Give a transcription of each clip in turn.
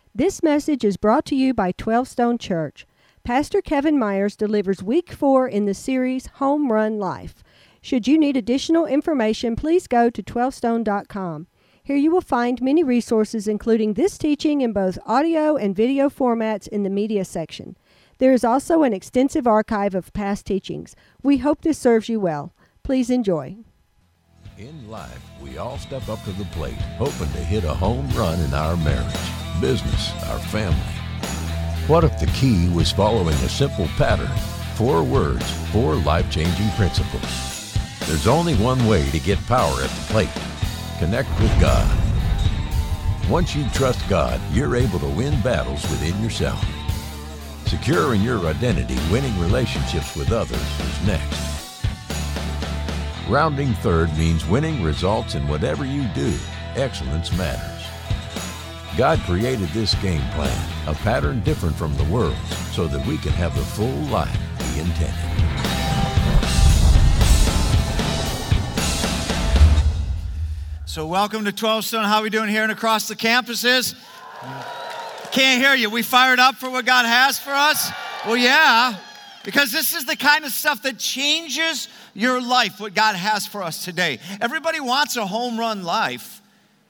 This message is brought to you by 12 Stone Church. Pastor Kevin Myers delivers week 4 in the series Home Run Life. Should you need additional information, please go to 12stone.com. Here you will find many resources, including this teaching in both audio and video formats in the media section. There is also an extensive archive of past teachings. We hope this serves you well. Please enjoy. In life, we all step up to the plate, hoping to hit a home run in our marriage, business, our family. What if the key was following a simple pattern? 4 words, 4 life-changing principles. There's only one way to get power at the plate. Connect with God. Once you trust God, you're able to win battles within yourself. Secure in your identity, winning relationships with others is next. Rounding third means winning results in whatever you do. Excellence matters. God created this game plan, a pattern different from the world's, so that we can have the full life He intended. So welcome to 12 Stone. How are we doing here and across the campuses? Can't hear you. We fired up for what God has for us? Well, yeah, because this is the kind of stuff that changes your life, what God has for us today. Everybody wants a home run life,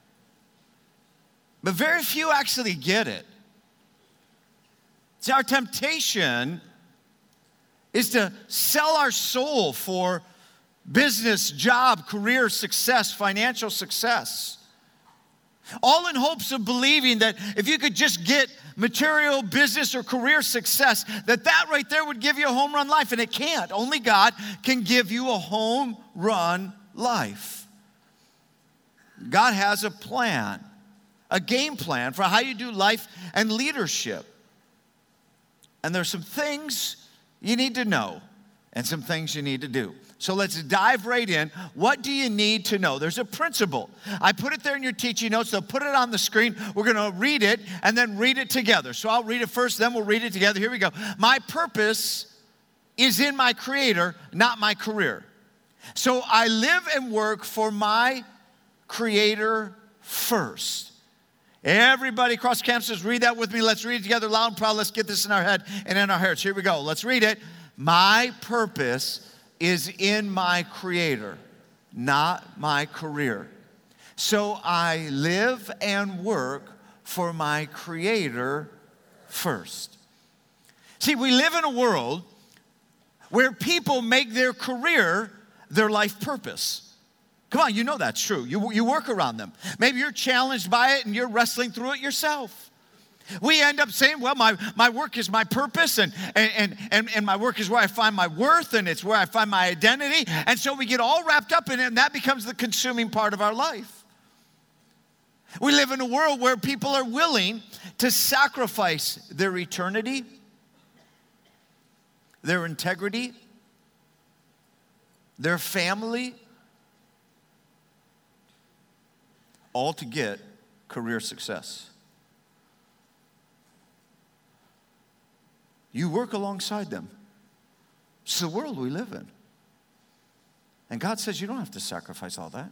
but very few actually get it. See, our temptation is to sell our soul for business, job, career success, financial success. All in hopes of believing that if you could just get material, business, or career success, that right there would give you a home run life. And it can't. Only God can give you a home run life. God has a plan, a game plan for how you do life and leadership. And there's some things you need to know and some things you need to do. So let's dive right in. What do you need to know? There's a principle. I put it there in your teaching notes. They'll put it on the screen. We're going to read it and then read it together. So I'll read it first, then we'll read it together. Here we go. My purpose is in my Creator, not my career. So I live and work for my Creator first. Everybody across campuses, read that with me. Let's read it together loud and proud. Let's get this in our head and in our hearts. Here we go. Let's read it. My purpose is in my Creator, not my career. So I live and work for my Creator first. See, we live in a world where people make their career their life purpose. Come on, you know that's true. You work around them. Maybe you're challenged by it and you're wrestling through it yourself. We end up saying, well, my work is my purpose, and my work is where I find my worth, and it's where I find my identity. And so we get all wrapped up in it, and that becomes the consuming part of our life. We live in a world where people are willing to sacrifice their eternity, their integrity, their family, all to get career success. You work alongside them. It's the world we live in. And God says you don't have to sacrifice all that.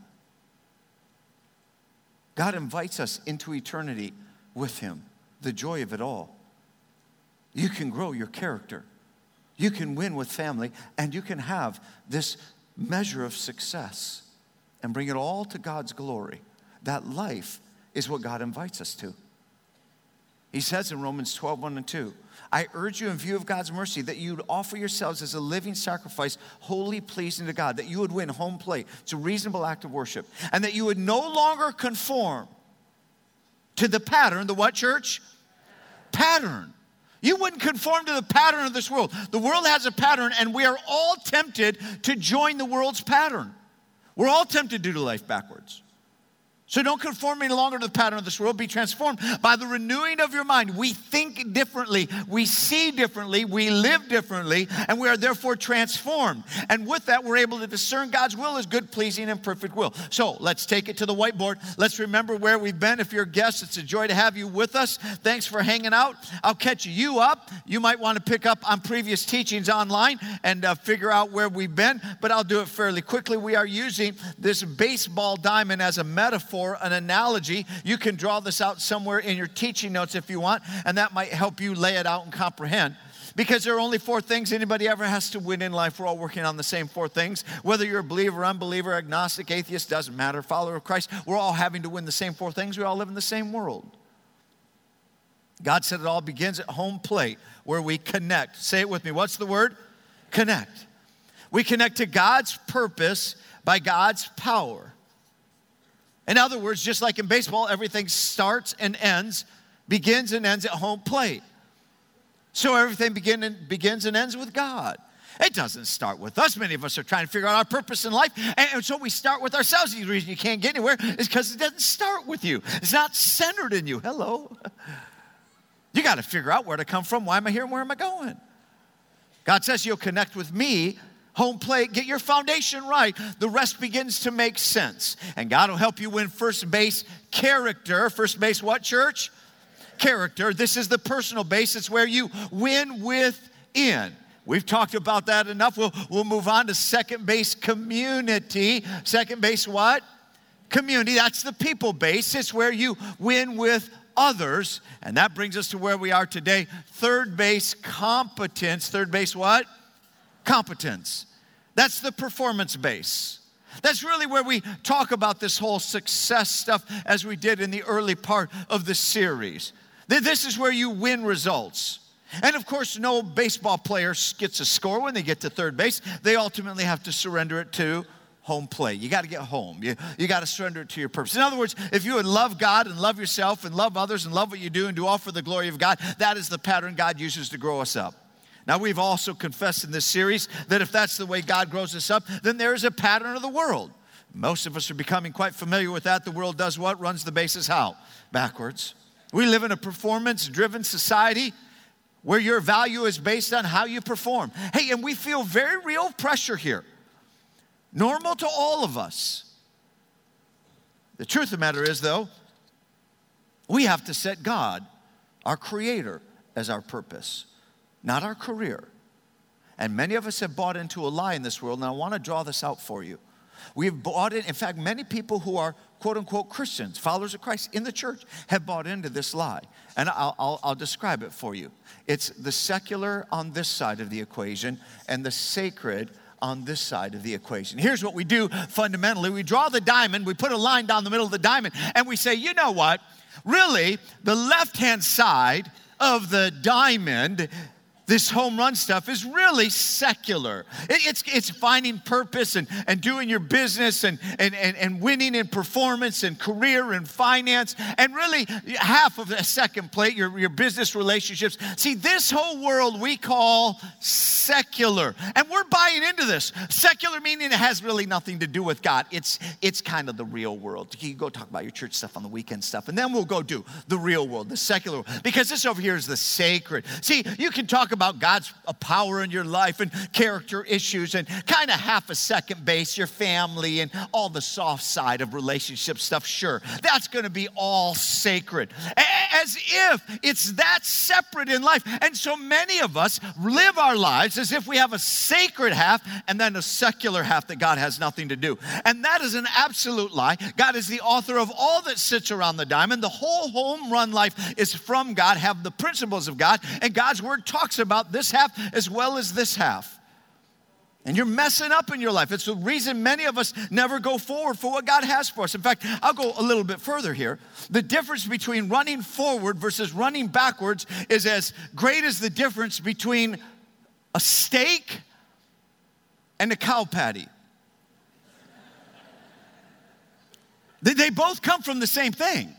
God invites us into eternity with Him, the joy of it all. You can grow your character. You can win with family, and you can have this measure of success and bring it all to God's glory. That life is what God invites us to. He says in Romans 12, 1 and 2, I urge you in view of God's mercy that you would offer yourselves as a living sacrifice, wholly pleasing to God, that you would win home plate. It's a reasonable act of worship. And that you would no longer conform to the pattern, the what, church? Pattern. You wouldn't conform to the pattern of this world. The world has a pattern, and we are all tempted to join the world's pattern. We're all tempted to do life backwards. So don't conform any longer to the pattern of this world. Be transformed by the renewing of your mind. We think differently. We see differently. We live differently. And we are therefore transformed. And with that, we're able to discern God's will as good, pleasing, and perfect will. So let's take it to the whiteboard. Let's remember where we've been. If you're a guest, it's a joy to have you with us. Thanks for hanging out. I'll catch you up. You might want to pick up on previous teachings online and figure out where we've been. But I'll do it fairly quickly. We are using this baseball diamond as a metaphor metaphor, an analogy. You can draw this out somewhere in your teaching notes if you want, and that might help you lay it out and comprehend. Because there are only 4 things anybody ever has to win in life. We're all working on the same 4 things. Whether you're a believer, unbeliever, agnostic, atheist, doesn't matter, follower of Christ, we're all having to win the same 4 things. We all live in the same world. God said it all begins at home plate, where we connect. Say it with me. What's the word? Connect. We connect to God's purpose by God's power. In other words, just like in baseball, everything starts and ends, begins and ends at home plate. So everything begins and ends with God. It doesn't start with us. Many of us are trying to figure out our purpose in life, and so we start with ourselves. The reason you can't get anywhere is because it doesn't start with you. It's not centered in you. Hello. You got to figure out where to come from. Why am I here and where am I going? God says you'll connect with me, home plate, get your foundation right. The rest begins to make sense. And God will help you win first base character. First base what, church? Character. This is the personal base. It's where you win within. We've talked about that enough. We'll move on to second base community. Second base what? Community. That's the people base. It's where you win with others. And that brings us to where we are today. Third base competence. Third base what? Competence. That's the performance base. That's really where we talk about this whole success stuff as we did in the early part of the series. This is where you win results. And of course, no baseball player gets a score when they get to third base. They ultimately have to surrender it to home plate. You got to get home. You got to surrender it to your purpose. In other words, if you would love God and love yourself and love others and love what you do and do all for the glory of God, that is the pattern God uses to grow us up. Now, we've also confessed in this series that if that's the way God grows us up, then there is a pattern of the world. Most of us are becoming quite familiar with that. The world does what? Runs the bases how? Backwards. We live in a performance-driven society where your value is based on how you perform. Hey, and we feel very real pressure here. Normal to all of us. The truth of the matter is, though, we have to set God, our Creator, as our purpose, not our career. And many of us have bought into a lie in this world, and I want to draw this out for you. We have bought in fact, many people who are quote-unquote Christians, followers of Christ in the church, have bought into this lie. And I'll describe it for you. It's the secular on this side of the equation and the sacred on this side of the equation. Here's what we do fundamentally. We draw the diamond, we put a line down the middle of the diamond, and we say, you know what? Really, the left-hand side of the diamond, this home run stuff, is really secular. It's finding purpose and doing your business and winning in performance and career and finance, and really half of the second plate, your business relationships. See, this whole world we call secular, and we're buying into this. Secular meaning it has really nothing to do with God. It's kind of the real world. You go talk about your church stuff on the weekend stuff, and then we'll go do the real world, the secular world, because this over here is the sacred. See, you can talk about God's power in your life and character issues and kind of half a second base, your family and all the soft side of relationship stuff. Sure, that's going to be all sacred, as if it's that separate in life. And so many of us live our lives as if we have a sacred half and then a secular half that God has nothing to do. And that is an absolute lie. God is the author of all that sits around the diamond. The whole home run life is from God, have the principles of God, and God's word talks about this half as well as this half. And you're messing up in your life. It's the reason many of us never go forward for what God has for us. In fact, I'll go a little bit further here. The difference between running forward versus running backwards is as great as the difference between a steak and a cow patty. They both come from the same thing.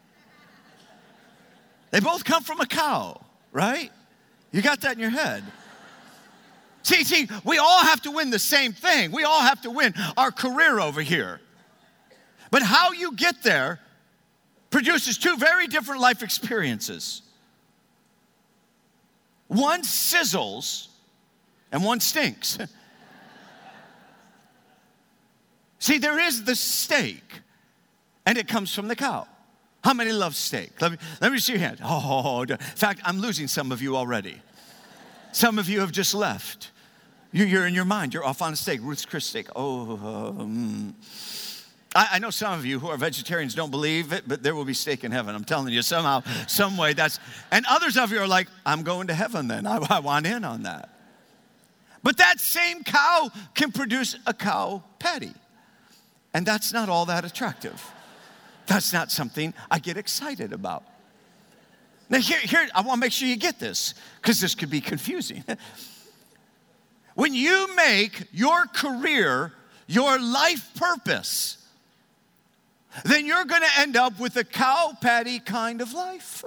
They both come from a cow, right? You got that in your head. See, we all have to win the same thing. We all have to win our career over here. But how you get there produces two very different life experiences. One sizzles and one stinks. See, there is the steak, and it comes from the cow. How many love steak? Let me see your hand. Oh, in fact, I'm losing some of you already. Some of you have just left. You're in your mind. You're off on a steak. Ruth's Chris steak. I know some of you who are vegetarians don't believe it, but there will be steak in heaven. I'm telling you, somehow, some way and others of you are like, I'm going to heaven then. I want in on that. But that same cow can produce a cow patty. And that's not all that attractive. That's not something I get excited about. Now here, I want to make sure you get this, because this could be confusing. When you make your career your life purpose, then you're going to end up with a cow patty kind of life.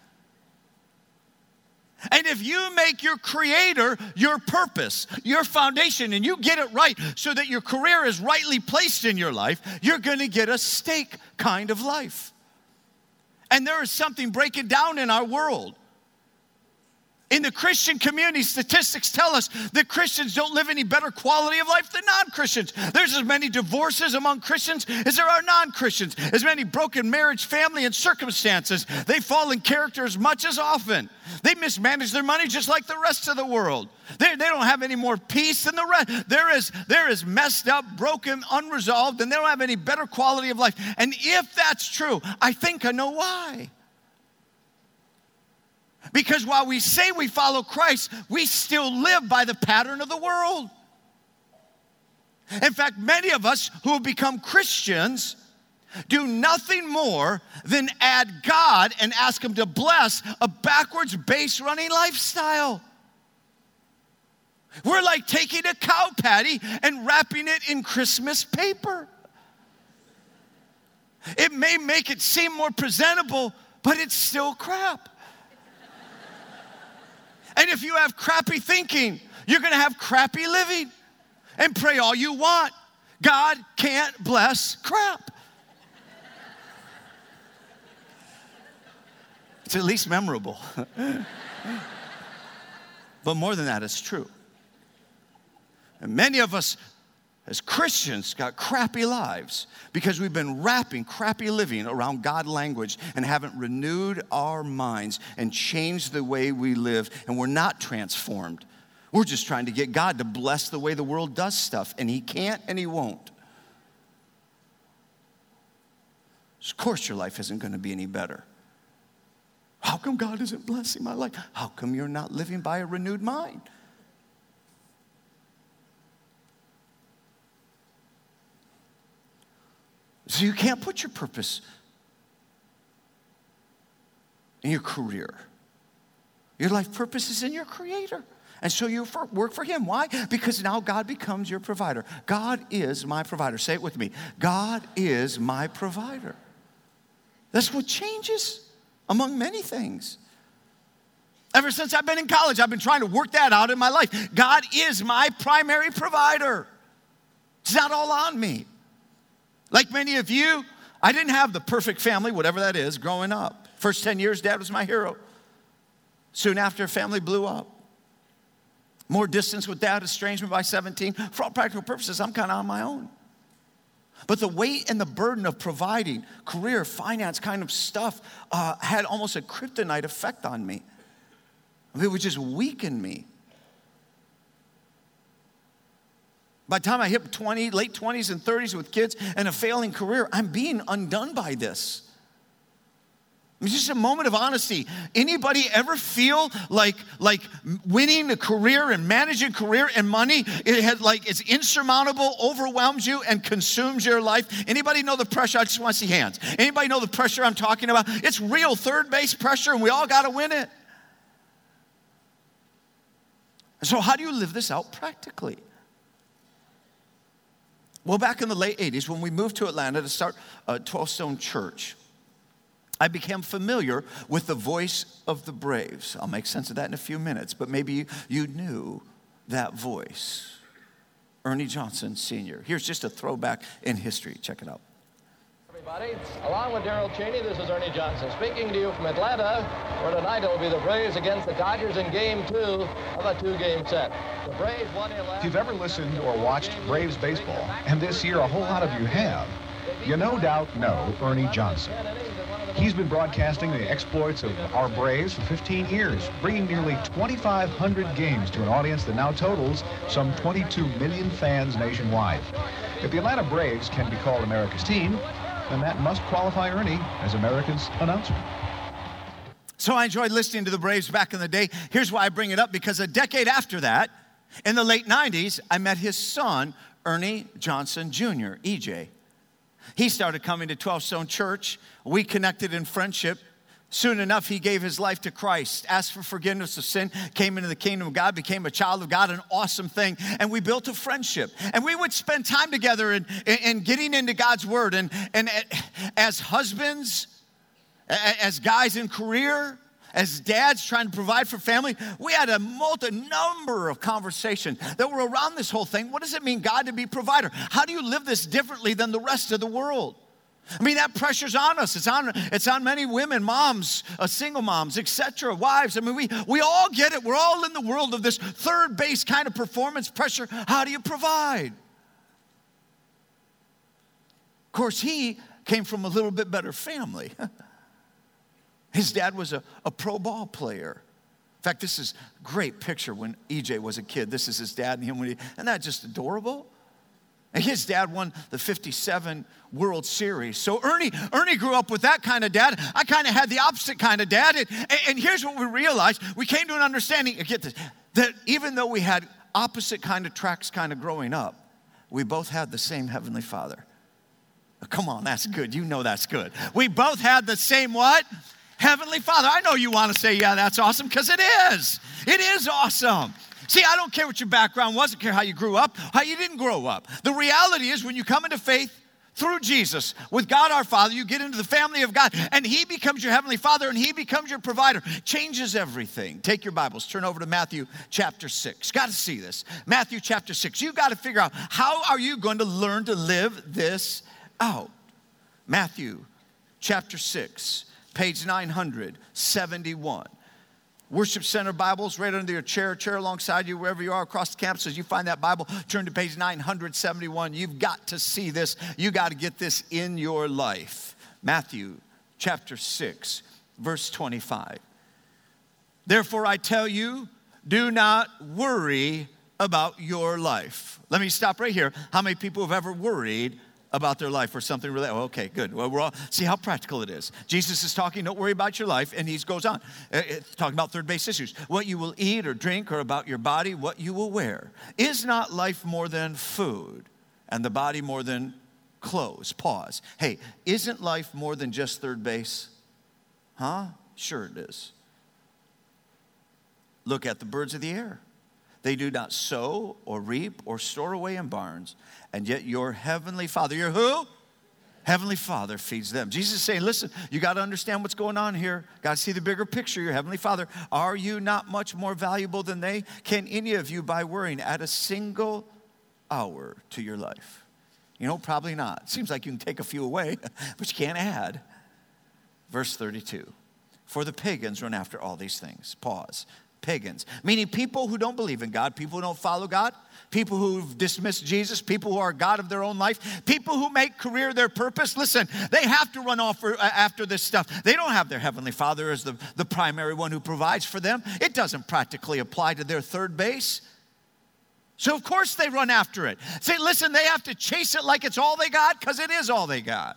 And if you make your creator your purpose, your foundation, and you get it right so that your career is rightly placed in your life, you're going to get a steak kind of life. And there is something breaking down in our world. In the Christian community, statistics tell us that Christians don't live any better quality of life than non-Christians. There's as many divorces among Christians as there are non-Christians. As many broken marriage, family, and circumstances. They fall in character as much as often. They mismanage their money just like the rest of the world. They don't have any more peace than the rest. There is messed up, broken, unresolved, and they don't have any better quality of life. And if that's true, I think I know why. Because while we say we follow Christ, we still live by the pattern of the world. In fact, many of us who have become Christians do nothing more than add God and ask Him to bless a backwards base running lifestyle. We're like taking a cow patty and wrapping it in Christmas paper. It may make it seem more presentable, but it's still crap. And if you have crappy thinking, you're going to have crappy living. And pray all you want. God can't bless crap. It's at least memorable. But more than that, it's true. And many of us as Christians got crappy lives because we've been wrapping crappy living around God language and haven't renewed our minds and changed the way we live, and we're not transformed. We're just trying to get God to bless the way the world does stuff, and He can't and He won't. Of course your life isn't going to be any better. How come God isn't blessing my life? How come you're not living by a renewed mind? So you can't put your purpose in your career. Your life purpose is in your Creator. And so you work for Him. Why? Because now God becomes your provider. God is my provider. Say it with me. God is my provider. That's what changes among many things. Ever since I've been in college, I've been trying to work that out in my life. God is my primary provider. It's not all on me. Like many of you, I didn't have the perfect family, whatever that is, growing up. First 10 years, Dad was my hero. Soon after, family blew up. More distance with Dad, estrangement by 17. For all practical purposes, I'm kind of on my own. But the weight and the burden of providing career, finance kind of stuff had almost a kryptonite effect on me. It would just weaken me. By the time I hit late 20s and 30s with kids and a failing career, I'm being undone by this. It's just a moment of honesty. Anybody ever feel like winning a career and managing career and money, it's insurmountable, overwhelms you, and consumes your life? Anybody know the pressure? I just want to see hands. Anybody know the pressure I'm talking about? It's real third base pressure, and we all got to win it. So how do you live this out practically? Well, back in the late 80s, when we moved to Atlanta to start 12 Stone Church, I became familiar with the voice of the Braves. I'll make sense of that in a few minutes, but maybe you knew that voice. Ernie Johnson, Sr. Here's just a throwback in history. Check it out. Everybody, along with Darrell Cheney, this is Ernie Johnson speaking to you from Atlanta, where tonight it will be the Braves against the Dodgers in Game 2 of a two-game set. The Braves won in last. If you've ever listened or watched Braves baseball, and this year a whole lot of you have, you no doubt know Ernie Johnson. He's been broadcasting the exploits of our Braves for 15 years, bringing nearly 2,500 games to an audience that now totals some 22 million fans nationwide. If the Atlanta Braves can be called America's team, then that must qualify Ernie as America's announcer. So I enjoyed listening to the Braves back in the day. Here's why I bring it up, because a decade after that, in the late 90s, I met his son, Ernie Johnson Jr., EJ. He started coming to 12 Stone Church. We connected in friendship. Soon enough, he gave his life to Christ, asked for forgiveness of sin, came into the kingdom of God, became a child of God, an awesome thing. And we built a friendship. And we would spend time together in getting into God's word. And as husbands, as guys in career, as dads trying to provide for family, we had a number of conversations that were around this whole thing. What does it mean, God, to be provider? How do you live this differently than the rest of the world? I mean, that pressure's on us. It's on many women, moms, single moms, etc., wives. I mean, we all get it. We're all in the world of this third base kind of performance pressure. How do you provide? Of course, he came from a little bit better family. His dad was a pro ball player. In fact, this is a great picture when EJ was a kid. This is his dad and him. Isn't that just adorable? And his dad won the 57 World Series. So Ernie grew up with that kind of dad. I kind of had the opposite kind of dad. And here's what we realized. We came to an understanding, get this, that even though we had opposite kind of tracks kind of growing up, we both had the same Heavenly Father. Come on, that's good. You know that's good. We both had the same what? Heavenly Father. I know you want to say, yeah, that's awesome, because it is. It is awesome. See, I don't care what your background was. I don't care how you grew up, how you didn't grow up. The reality is when you come into faith through Jesus, with God our Father, you get into the family of God, and He becomes your Heavenly Father, and He becomes your provider. Changes everything. Take your Bibles, turn over to Matthew chapter 6. Got to see this. Matthew chapter 6. You've got to figure out, how are you going to learn to live this out? Matthew chapter 6, page 971. Worship Center Bibles right under your chair alongside you, wherever you are across the campus. As you find that Bible, turn to page 971. You've got to see this. You got to get this in your life. Matthew chapter 6, verse 25. Therefore I tell you, do not worry about your life. Let me stop right here. How many people have ever worried about their life or something really? Oh, okay, good. Well, we're all, see how practical it is. Jesus is talking, don't worry about your life, and he goes on, talking about third base issues. What you will eat or drink, or about your body, what you will wear. Is not life more than food, and the body more than clothes? Pause. Hey, isn't life more than just third base? Huh? Sure it is. Look at the birds of the air. They do not sow or reap or store away in barns, and yet your Heavenly Father, your who? Heavenly Father feeds them. Jesus is saying, listen, you got to understand what's going on here. Got to see the bigger picture. Your Heavenly Father, are you not much more valuable than they? Can any of you, by worrying, add a single hour to your life? You know, probably not. Seems like you can take a few away, but you can't add. Verse 32. For the pagans run after all these things. Pause. Pagans, meaning people who don't believe in God, people who don't follow God, people who've dismissed Jesus, people who are God of their own life, people who make career their purpose. Listen, they have to run off after this stuff. They don't have their Heavenly Father as the primary one who provides for them. It doesn't practically apply to their third base. So of course they run after it. Say, listen, they have to chase it like it's all they got, because it is all they got.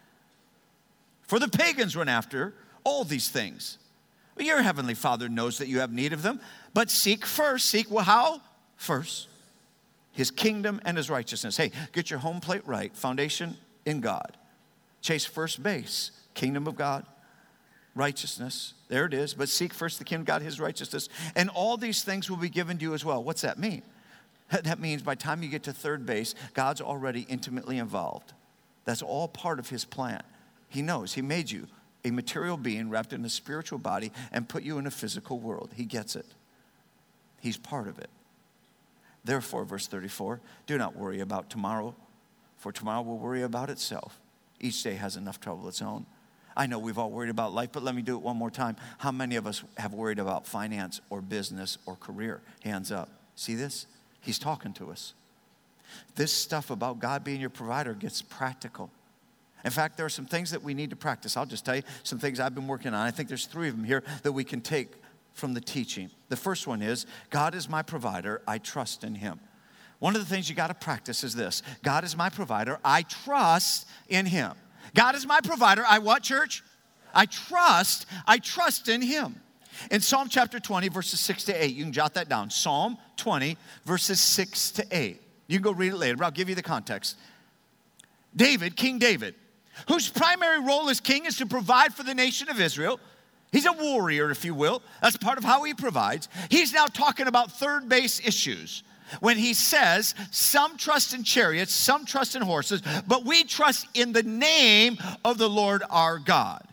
For the pagans run after all these things. Well, your Heavenly Father knows that you have need of them, but seek first. Seek, well, how? First, His kingdom and His righteousness. Hey, get your home plate right. Foundation in God. Chase first base. Kingdom of God. Righteousness. There it is. But seek first the kingdom of God, His righteousness. And all these things will be given to you as well. What's that mean? That means by the time you get to third base, God's already intimately involved. That's all part of His plan. He knows. He made you a material being wrapped in a spiritual body and put you in a physical world. He gets it. He's part of it. Therefore, verse 34, do not worry about tomorrow, for tomorrow will worry about itself. Each day has enough trouble of its own. I know we've all worried about life, but let me do it one more time. How many of us have worried about finance or business or career? Hands up. See this? He's talking to us. This stuff about God being your provider gets practical. In fact, there are some things that we need to practice. I'll just tell you some things I've been working on. I think there's 3 of them here that we can take from the teaching. The first one is, God is my provider. I trust in Him. One of the things you got to practice is this. God is my provider. I trust in him. God is my provider. I what, church? I trust in him. In Psalm chapter 20, verses 6 to 8, you can jot that down. Psalm 20, verses 6 to 8. You can go read it later, but I'll give you the context. David, King David, whose primary role as king is to provide for the nation of Israel. He's a warrior, if you will. That's part of how he provides. He's now talking about third base issues. When he says, some trust in chariots, some trust in horses, but we trust in the name of the Lord our God.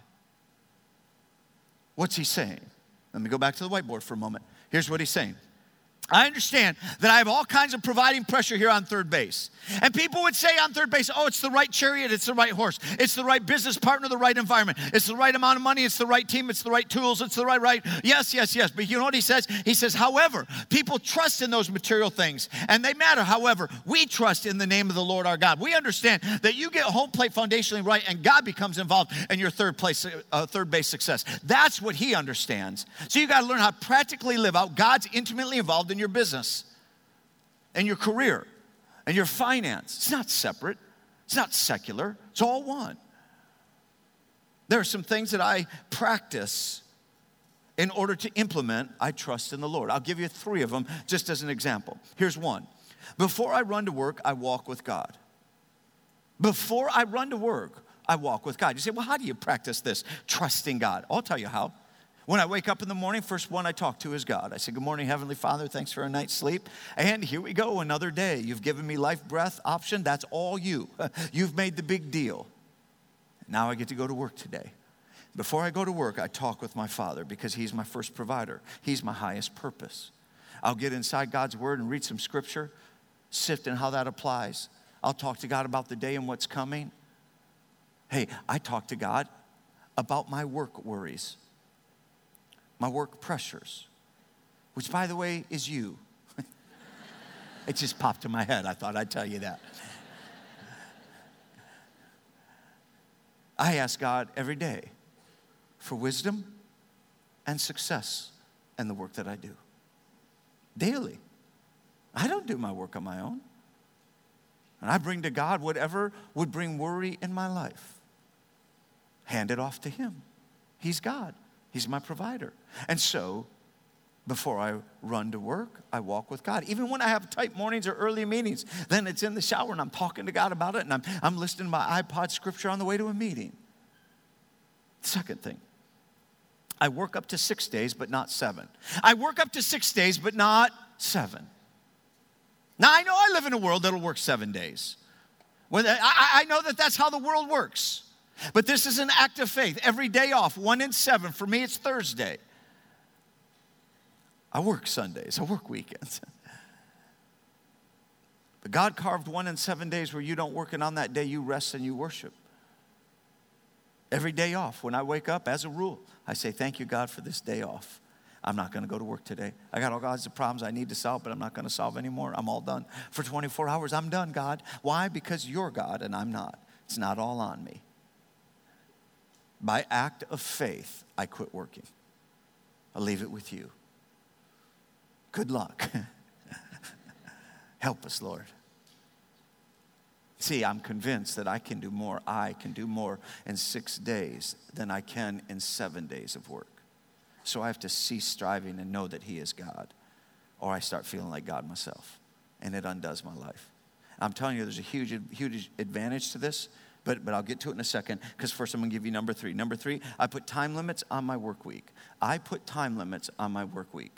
What's he saying? Let me go back to the whiteboard for a moment. Here's what he's saying. I understand that I have all kinds of providing pressure here on third base. And people would say on third base, oh, it's the right chariot, it's the right horse, it's the right business partner, the right environment, it's the right amount of money, it's the right team, it's the right tools, it's the right. Yes. But you know what he says? He says, however, people trust in those material things, and they matter. However, we trust in the name of the Lord our God. We understand that you get home plate foundationally right, and God becomes involved in your third base success. That's what he understands. So you got to learn how to practically live out. God's intimately involved in your business and your career and your finance. It's not separate. It's not secular. It's all one. There are some things that I practice in order to implement, I trust in the Lord. I'll give you 3 of them just as an example. Here's one. Before I run to work, I walk with God. Before I run to work, I walk with God. You say, well, how do you practice this? Trusting God. I'll tell you how. When I wake up in the morning, first one I talk to is God. I say, good morning, Heavenly Father. Thanks for a night's sleep. And here we go, another day. You've given me life, breath, option. That's all you. You've made the big deal. Now I get to go to work today. Before I go to work, I talk with my Father because he's my first provider. He's my highest purpose. I'll get inside God's word and read some scripture, sift in how that applies. I'll talk to God about the day and what's coming. Hey, I talk to God about my work worries. My work pressures, which, by the way, is you. It just popped in my head. I thought I'd tell you that. I ask God every day for wisdom and success in the work that I do. Daily. I don't do my work on my own. And I bring to God whatever would bring worry in my life. Hand it off to him. He's God. He's my provider. And so, before I run to work, I walk with God. Even when I have tight mornings or early meetings, then it's in the shower and I'm talking to God about it and I'm listening to my iPod scripture on the way to a meeting. Second thing, I work up to 6 days, but not 7. I work up to 6 days, but not 7. Now, I know I live in a world that'll work 7 days. I know that that's how the world works. But this is an act of faith. Every day off, 1 in 7. For me, it's Thursday. I work Sundays. I work weekends. But God carved 1 in 7 days where you don't work, and on that day you rest and you worship. Every day off, when I wake up, as a rule, I say, thank you, God, for this day off. I'm not going to go to work today. I got all kinds of problems I need to solve, but I'm not going to solve anymore. I'm all done. For 24 hours, I'm done, God. Why? Because you're God and I'm not. It's not all on me. By act of faith, I quit working. I'll leave it with you. Good luck. Help us, Lord. See, I'm convinced that I can do more. I can do more in 6 days than I can in 7 days of work. So I have to cease striving and know that he is God. Or I start feeling like God myself. And it undoes my life. I'm telling you, there's a huge advantage to this. But I'll get to it in a second, because first I'm going to give you number 3. Number 3, I put time limits on my work week. I put time limits on my work week.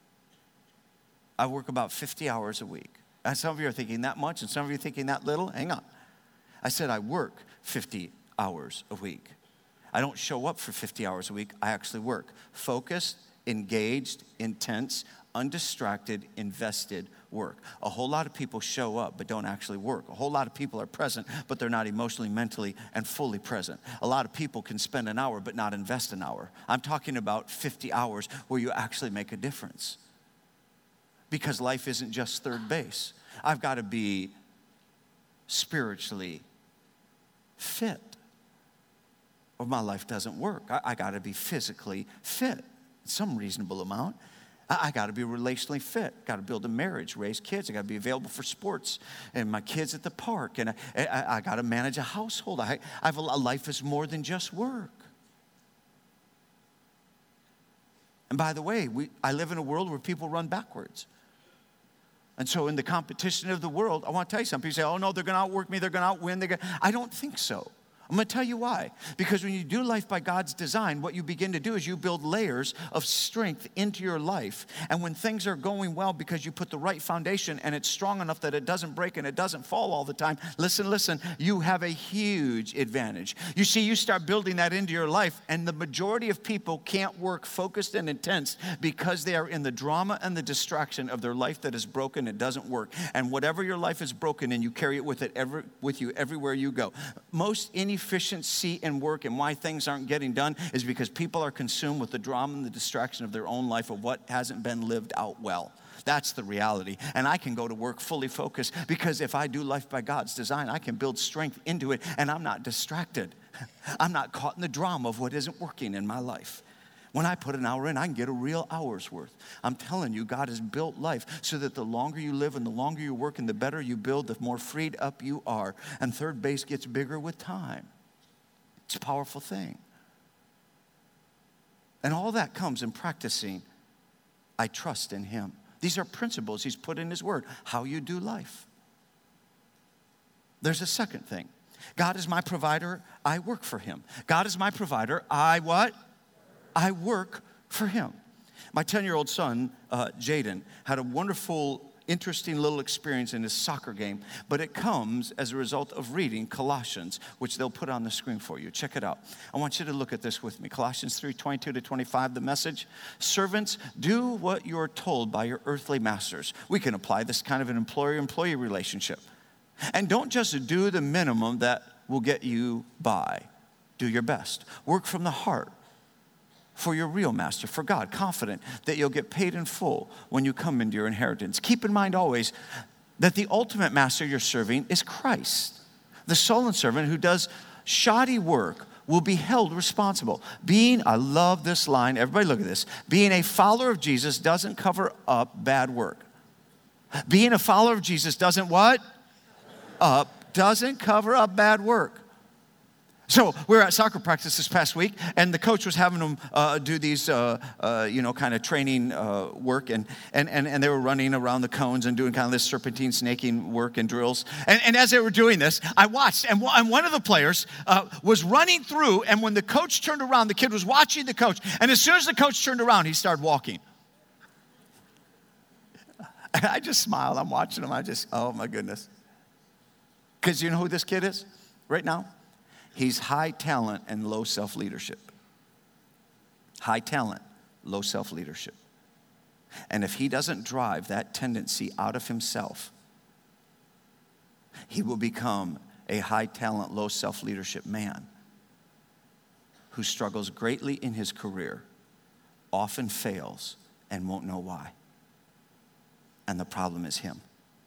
I work about 50 hours a week. And some of you are thinking that much, and some of you are thinking that little. Hang on. I said I work 50 hours a week. I don't show up for 50 hours a week. I actually work. Focused, engaged, intense, undistracted, invested work. A whole lot of people show up but don't actually work. A whole lot of people are present but they're not emotionally, mentally, and fully present. A lot of people can spend an hour but not invest an hour. I'm talking about 50 hours where you actually make a difference. Because life isn't just third base. I've got to be spiritually fit or my life doesn't work. I got to be physically fit, some reasonable amount. I got to be relationally fit. Got to build a marriage, raise kids. I got to be available for sports and my kids at the park. And I got to manage a household. I have a life is more than just work. And by the way, I live in a world where people run backwards. And so in the competition of the world, I want to tell you something. People say, oh no, they're going to outwork me. They're going to outwin. I don't think so. I'm going to tell you why. Because when you do life by God's design, what you begin to do is you build layers of strength into your life. And when things are going well because you put the right foundation and it's strong enough that it doesn't break and it doesn't fall all the time, listen, you have a huge advantage. You see, you start building that into your life, and the majority of people can't work focused and intense because they are in the drama and the distraction of their life that is broken. It doesn't work. And whatever your life is broken in, you carry it with you everywhere you go. Most inefficiency in work and why things aren't getting done is because people are consumed with the drama and the distraction of their own life of what hasn't been lived out well. That's the reality. And I can go to work fully focused because if I do life by God's design, I can build strength into it and I'm not distracted. I'm not caught in the drama of what isn't working in my life. When I put an hour in, I can get a real hour's worth. I'm telling you, God has built life so that the longer you live and the longer you work and the better you build, the more freed up you are. And third base gets bigger with time. It's a powerful thing. And all that comes in practicing, I trust in Him. These are principles He's put in His Word, how you do life. There's a second thing. God is my provider, I work for Him. God is my provider, I what? I work for Him. My 10-year-old son, Jaden, had a wonderful, interesting little experience in his soccer game, but it comes as a result of reading Colossians, which they'll put on the screen for you. Check it out. I want you to look at this with me. Colossians 3:22-25, the message. Servants, do what you're told by your earthly masters. We can apply this kind of an employer-employee relationship. And don't just do the minimum that will get you by. Do your best. Work from the heart for your real master, for God, confident that you'll get paid in full when you come into your inheritance. Keep in mind always that the ultimate master you're serving is Christ. The sullen servant who does shoddy work will be held responsible. I love this line, everybody look at this. Being a follower of Jesus doesn't cover up bad work. Being a follower of Jesus doesn't what? Doesn't cover up bad work. So we were at soccer practice this past week, and the coach was having them do these, kind of training work, and they were running around the cones and doing kind of this serpentine snaking work and drills. And as they were doing this, I watched, and one of the players was running through, and when the coach turned around, the kid was watching the coach, and as soon as the coach turned around, he started walking. And I just smiled. I'm watching him. Oh my goodness. Because you know who this kid is right now? He's high talent and low self-leadership. High talent, low self-leadership. And if he doesn't drive that tendency out of himself, he will become a high talent, low self-leadership man who struggles greatly in his career, often fails, and won't know why. And the problem is him.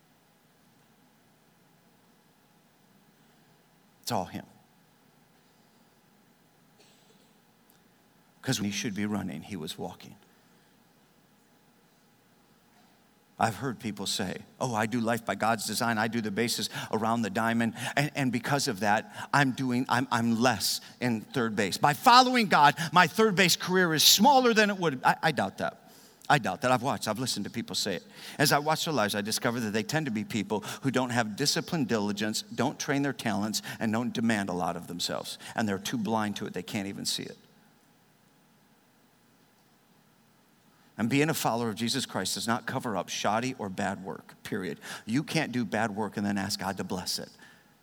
It's all him. Because when he should be running, he was walking. I've heard people say, oh, I do life by God's design. I do the bases around the diamond. And because of that, I'm less in third base. By following God, my third base career is smaller than it would. I doubt that. I've listened to people say it. As I watch their lives, I discover that they tend to be people who don't have discipline, diligence, don't train their talents, and don't demand a lot of themselves. And they're too blind to it. They can't even see it. And being a follower of Jesus Christ does not cover up shoddy or bad work, period. You can't do bad work and then ask God to bless it.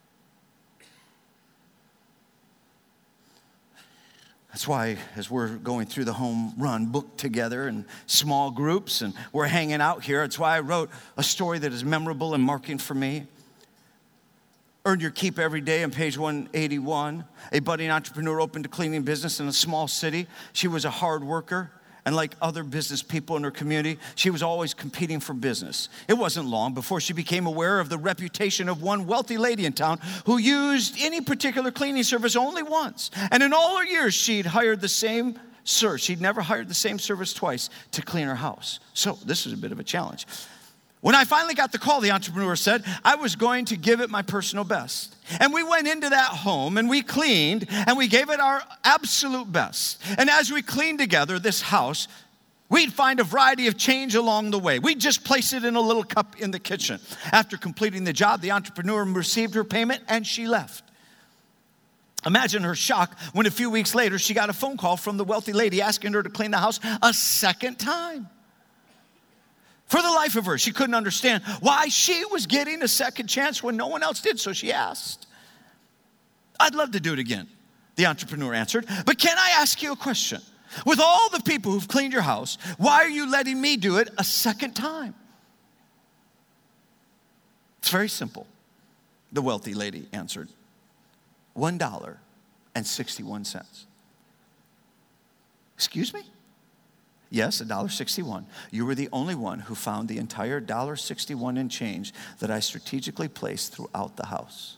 That's why as we're going through the Home Run book together in small groups and we're hanging out here, it's why I wrote a story that is memorable and marking for me. Earn your keep every day on page 181. A budding entrepreneur opened a cleaning business in a small city. She was a hard worker. And like other business people in her community, she was always competing for business. It wasn't long before she became aware of the reputation of one wealthy lady in town who used any particular cleaning service only once. And in all her years, she'd hired the same Sir, she'd never hired the same service twice to clean her house. So this was a bit of a challenge. When I finally got the call, the entrepreneur said, I was going to give it my personal best. And we went into that home and we cleaned and we gave it our absolute best. And as we cleaned together this house, we'd find a variety of change along the way. We'd just place it in a little cup in the kitchen. After completing the job, the entrepreneur received her payment and she left. Imagine her shock when a few weeks later, she got a phone call from the wealthy lady asking her to clean the house a second time. For the life of her, she couldn't understand why she was getting a second chance when no one else did, so she asked. I'd love to do it again, the entrepreneur answered, but can I ask you a question? With all the people who've cleaned your house, why are you letting me do it a second time? It's very simple, the wealthy lady answered. $1.61. Excuse me? Yes, $1.61. You were the only one who found the entire $1.61 in change that I strategically placed throughout the house.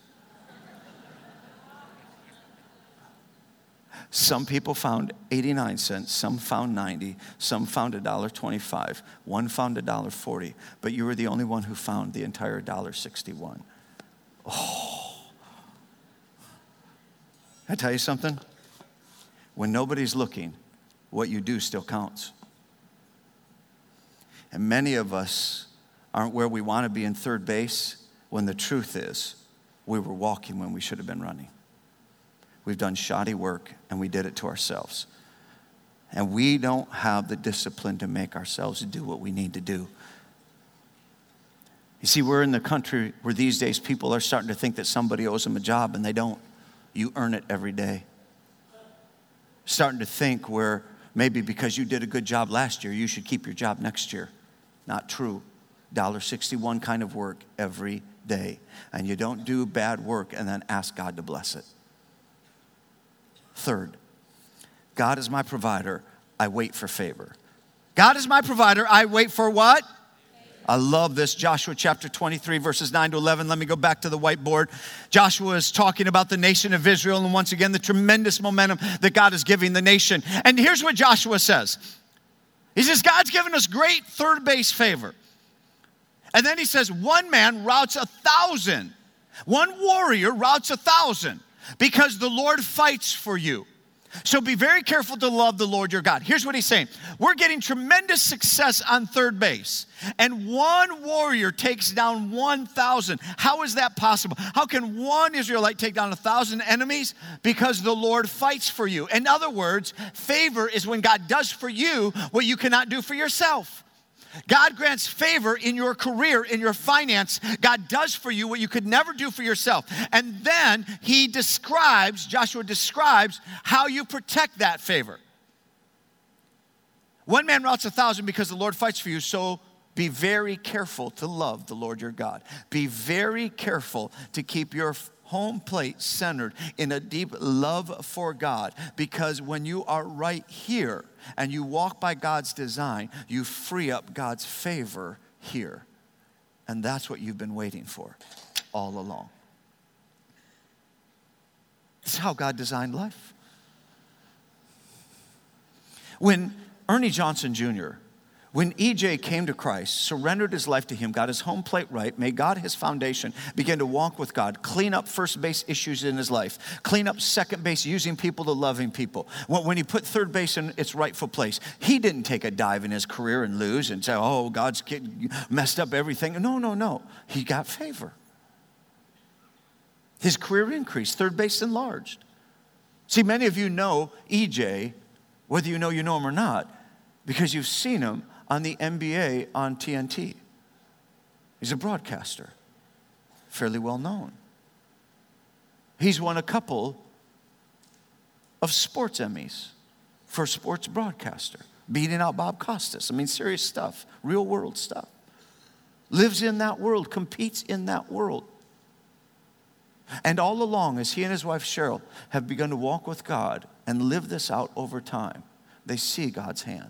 Some people found 89 cents, some found 90, some found $1.25, one found $1.40, but you were the only one who found the entire $1.61. Oh. Can I tell you something? When nobody's looking, what you do still counts. And many of us aren't where we want to be in third base when the truth is we were walking when we should have been running. We've done shoddy work and we did it to ourselves. And we don't have the discipline to make ourselves do what we need to do. You see, we're in the country where these days people are starting to think that somebody owes them a job and they don't. You earn it every day. Starting to think where maybe because you did a good job last year, you should keep your job next year. Not true. $1.61 kind of work every day. And you don't do bad work and then ask God to bless it. Third, God is my provider. I wait for favor. God is my provider. I wait for what? I love this. Joshua chapter 23, verses 9 to 11. Let me go back to the whiteboard. Joshua is talking about the nation of Israel and once again, the tremendous momentum that God is giving the nation. And here's what Joshua says. He says, God's given us great third base favor. And then he says, one man routs 1,000. One warrior routs 1,000 because the Lord fights for you. So be very careful to love the Lord your God. Here's what he's saying. We're getting tremendous success on third base. And one warrior takes down 1,000. How is that possible? How can one Israelite take down 1,000 enemies? Because the Lord fights for you. In other words, favor is when God does for you what you cannot do for yourself. God grants favor in your career, in your finance. God does for you what you could never do for yourself. And then Joshua describes how you protect that favor. One man routs 1,000 because the Lord fights for you, so be very careful to love the Lord your God. Be very careful to keep your home plate centered in a deep love for God, because when you are right here and you walk by God's design, you free up God's favor here. And that's what you've been waiting for all along. This is how God designed life. When Ernie Johnson Jr., when EJ came to Christ, surrendered his life to him, got his home plate right, made God his foundation, began to walk with God, clean up first base issues in his life, clean up second base, using people to loving people. When he put third base in its rightful place, he didn't take a dive in his career and lose and say, oh, God's messed up everything. No. He got favor. His career increased, third base enlarged. See, many of you know EJ, whether you know him or not, because you've seen him on the NBA on TNT. He's a broadcaster, fairly well known. He's won a couple of sports Emmys for sports broadcaster, beating out Bob Costas. I mean, serious stuff, real world stuff. Lives in that world, competes in that world. And all along, as he and his wife Cheryl have begun to walk with God and live this out over time, they see God's hand.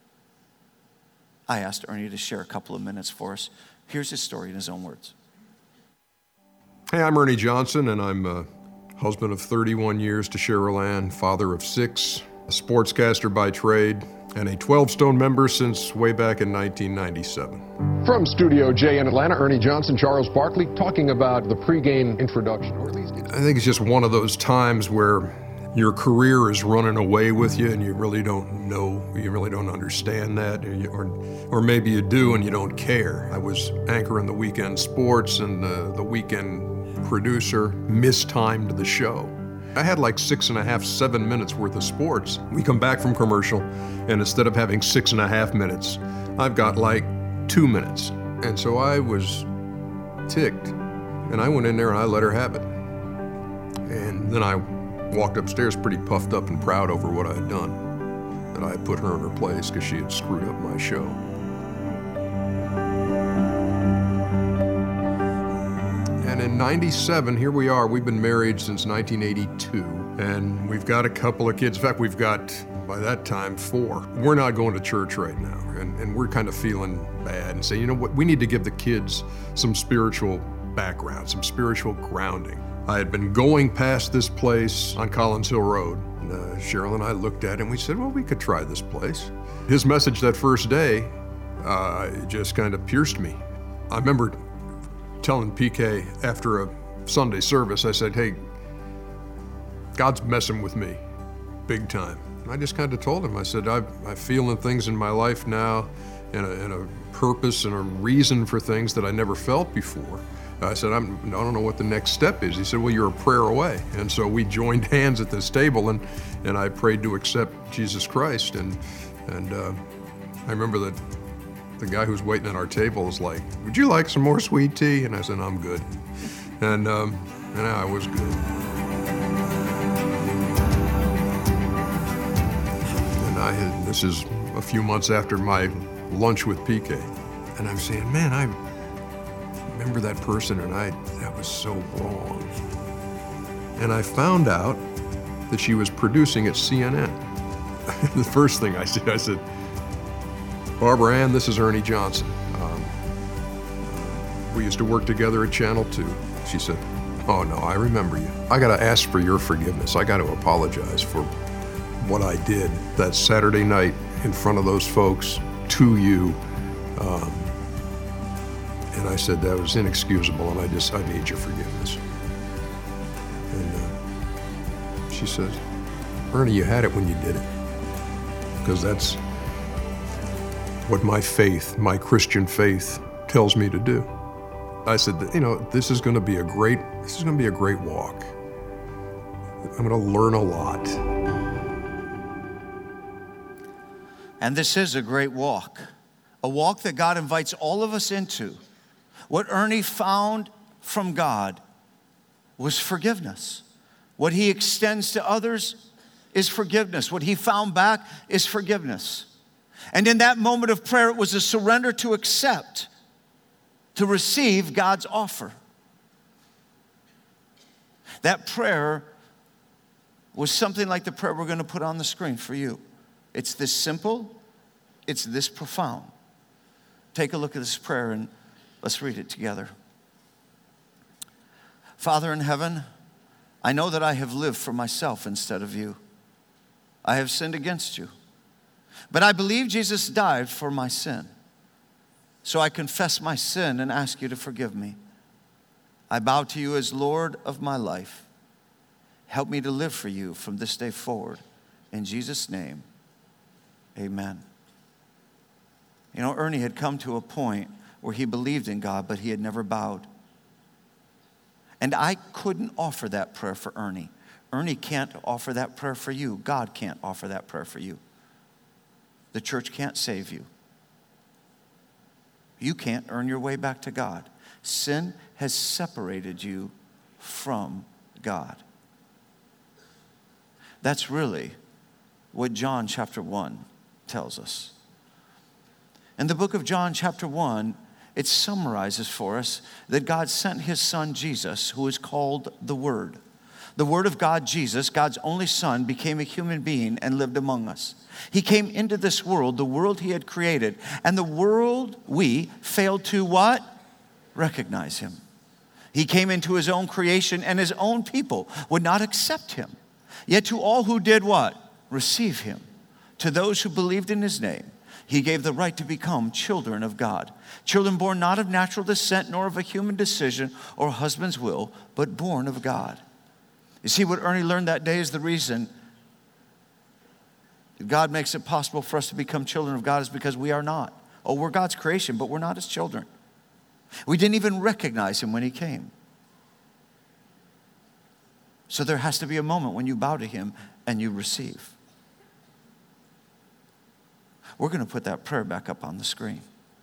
I asked Ernie to share a couple of minutes for us. Here's his story in his own words. Hey, I'm Ernie Johnson, and I'm a husband of 31 years to Cheryl Ann, father of 6, a sportscaster by trade, and a 12-Stone member since way back in 1997. From Studio J in Atlanta, Ernie Johnson, Charles Barkley, talking about the pregame introduction. I think it's just one of those times where your career is running away with you and you really don't know, you really don't understand that, or maybe you do and you don't care. I was anchoring the weekend sports and the weekend producer mistimed the show. I had like 6.5, 7 minutes worth of sports. We come back from commercial, and instead of having 6.5 minutes, I've got like 2 minutes. And so I was ticked, and I went in there and I let her have it. And then I walked upstairs pretty puffed up and proud over what I had done, that I had put her in her place because she had screwed up my show. And in 97, here we are. We've been married since 1982, and we've got a couple of kids. In fact, we've got, by that time, 4. We're not going to church right now, and we're kind of feeling bad and saying, you know what, we need to give the kids some spiritual background, some spiritual grounding. I had been going past this place on Collins Hill Road, and Cheryl and I looked at it and we said, well, we could try this place. His message that first day just kind of pierced me. I remember telling PK after a Sunday service, I said, hey, God's messing with me, big time. And I just kind of told him, I said, I'm feeling things in my life now and a purpose and a reason for things that I never felt before. I said, I don't know what the next step is. He said, well, you're a prayer away. And so we joined hands at this table, and I prayed to accept Jesus Christ. And I remember that the guy who was waiting at our table was like, would you like some more sweet tea? And I said, I'm good. And I was good. And this is a few months after my lunch with PK. And I'm saying, man, I remember that person, and that was so wrong. And I found out that she was producing at CNN. The first thing I said, Barbara Ann, this is Ernie Johnson. We used to work together at Channel 2. She said, oh no, I remember you. I gotta ask for your forgiveness. I gotta apologize for what I did that Saturday night in front of those folks to you. And I said that was inexcusable, and I need your forgiveness. And she says, Ernie, you had it when you did it, because that's what my faith, my Christian faith, tells me to do. I said, you know, this is going to be a great walk. I'm going to learn a lot. And this is a great walk, a walk that God invites all of us into. What Ernie found from God was forgiveness. What he extends to others is forgiveness. What he found back is forgiveness. And in that moment of prayer, it was a surrender to accept, to receive God's offer. That prayer was something like the prayer we're going to put on the screen for you. It's this simple, it's this profound. Take a look at this prayer and let's read it together. Father in heaven, I know that I have lived for myself instead of you. I have sinned against you. But I believe Jesus died for my sin. So I confess my sin and ask you to forgive me. I bow to you as Lord of my life. Help me to live for you from this day forward. In Jesus' name, amen. You know, Ernie had come to a point where he believed in God, but he had never bowed. And I couldn't offer that prayer for Ernie. Ernie can't offer that prayer for you. God can't offer that prayer for you. The church can't save you. You can't earn your way back to God. Sin has separated you from God. That's really what John chapter 1 tells us. In the book of John chapter 1, it summarizes for us that God sent his son Jesus, who is called the Word. The Word of God, Jesus, God's only Son, became a human being and lived among us. He came into this world, the world he had created, and the world, we, failed to what? Recognize him. He came into his own creation, and his own people would not accept him. Yet to all who did what? receive him. To those who believed in his name, he gave the right to become children of God. Children born not of natural descent, nor of a human decision or husband's will, but born of God. You see, what Ernie learned that day is the reason God makes it possible for us to become children of God is because we are not. Oh, we're God's creation, but we're not his children. We didn't even recognize him when he came. So there has to be a moment when you bow to him and you receive. We're going to put that prayer back up on the screen.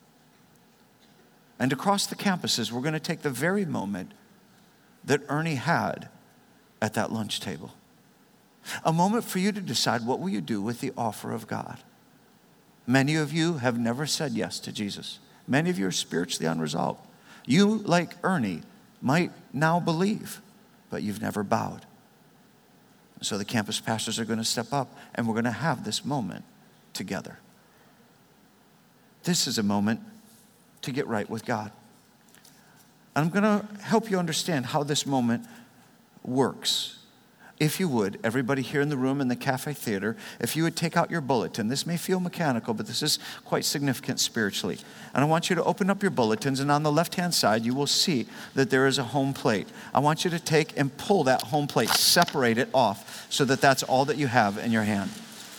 And across the campuses, we're going to take the very moment that Ernie had at that lunch table. A moment for you to decide, what will you do with the offer of God? Many of you have never said yes to Jesus. Many of you are spiritually unresolved. You, like Ernie, might now believe, but you've never bowed. So the campus pastors are going to step up, and we're going to have this moment together. This is a moment to get right with God. I'm going to help you understand how this moment works. If you would, everybody here in the room in the Cafe Theater, if you would take out your bulletin. This may feel mechanical, but this is quite significant spiritually. And I want you to open up your bulletins, and on the left-hand side, you will see that there is a home plate. I want you to take and pull that home plate, separate it off, so that that's all that you have in your hand.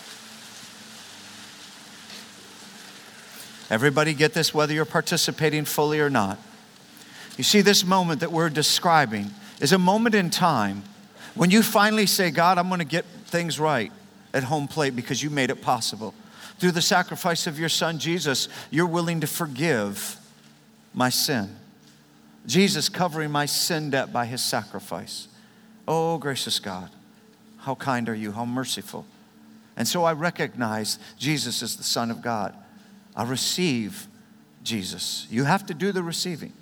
Everybody get this, whether you're participating fully or not. You see, this moment that we're describing is a moment in time when you finally say, God, I'm going to get things right at home plate because you made it possible. Through the sacrifice of your son, Jesus, you're willing to forgive my sin. Jesus covering my sin debt by his sacrifice. Oh, gracious God, how kind are you, how merciful. And so I recognize Jesus is the Son of God. I receive Jesus. You have to do the receiving.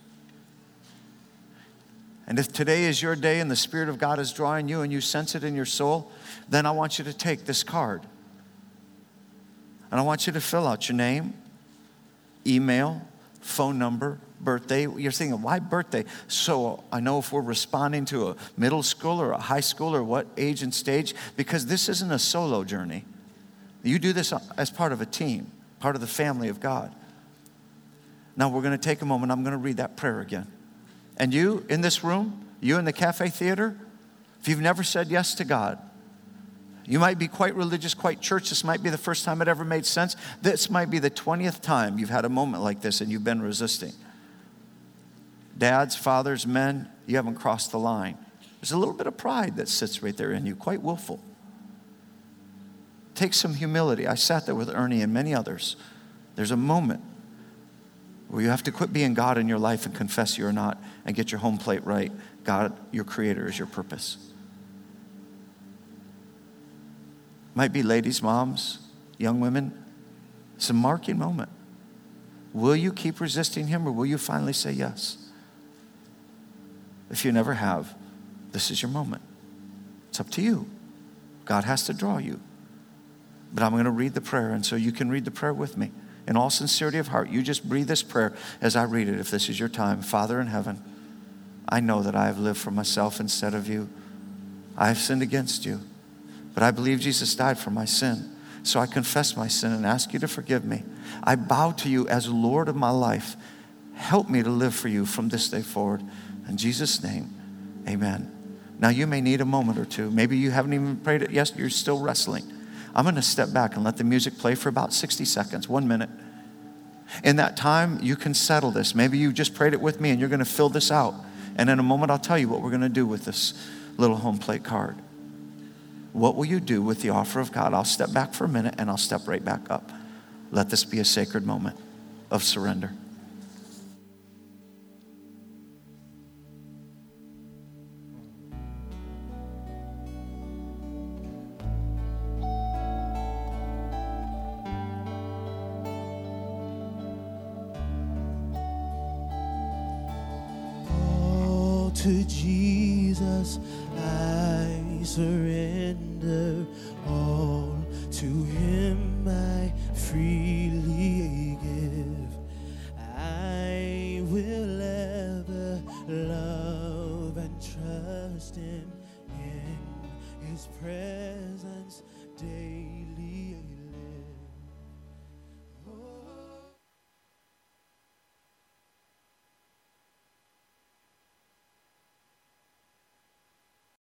And if today is your day and the Spirit of God is drawing you and you sense it in your soul, then I want you to take this card. And I want you to fill out your name, email, phone number, birthday. You're thinking, why birthday? So I know if we're responding to a middle school or a high school or what age and stage, because this isn't a solo journey. You do this as part of a team, part of the family of God. Now we're going to take a moment. I'm going to read that prayer again. And you in this room, you in the Cafe Theater, if you've never said yes to God, you might be quite religious, quite church. This might be the first time it ever made sense. This might be the 20th time you've had a moment like this and you've been resisting. Dads, fathers, men, you haven't crossed the line. There's a little bit of pride that sits right there in you, quite willful. Take some humility. I sat there with Ernie and many others. There's a moment where you have to quit being God in your life and confess you're not and get your home plate right. God, your creator, is your purpose. Might be ladies, moms, young women. It's a marking moment. Will you keep resisting him, or will you finally say yes? If you never have, this is your moment. It's up to you. God has to draw you. But I'm going to read the prayer, and so you can read the prayer with me. In all sincerity of heart, you just breathe this prayer as I read it, if this is your time. Father in heaven, I know that I have lived for myself instead of you. I have sinned against you, but I believe Jesus died for my sin. So I confess my sin and ask you to forgive me. I bow to you as Lord of my life. Help me to live for you from this day forward. In Jesus' name, amen. Now you may need a moment or two. Maybe you haven't even prayed it. Yes, you're still wrestling. I'm going to step back and let the music play for about 60 seconds, 1 minute. In that time, you can settle this. Maybe you just prayed it with me and you're going to fill this out. And in a moment, I'll tell you what we're going to do with this little home plate card. What will you do with the offer of God? I'll step back for a minute and I'll step right back up. Let this be a sacred moment of surrender. To Jesus I surrender all. To him I freely give. I will ever love and trust him in his presence daily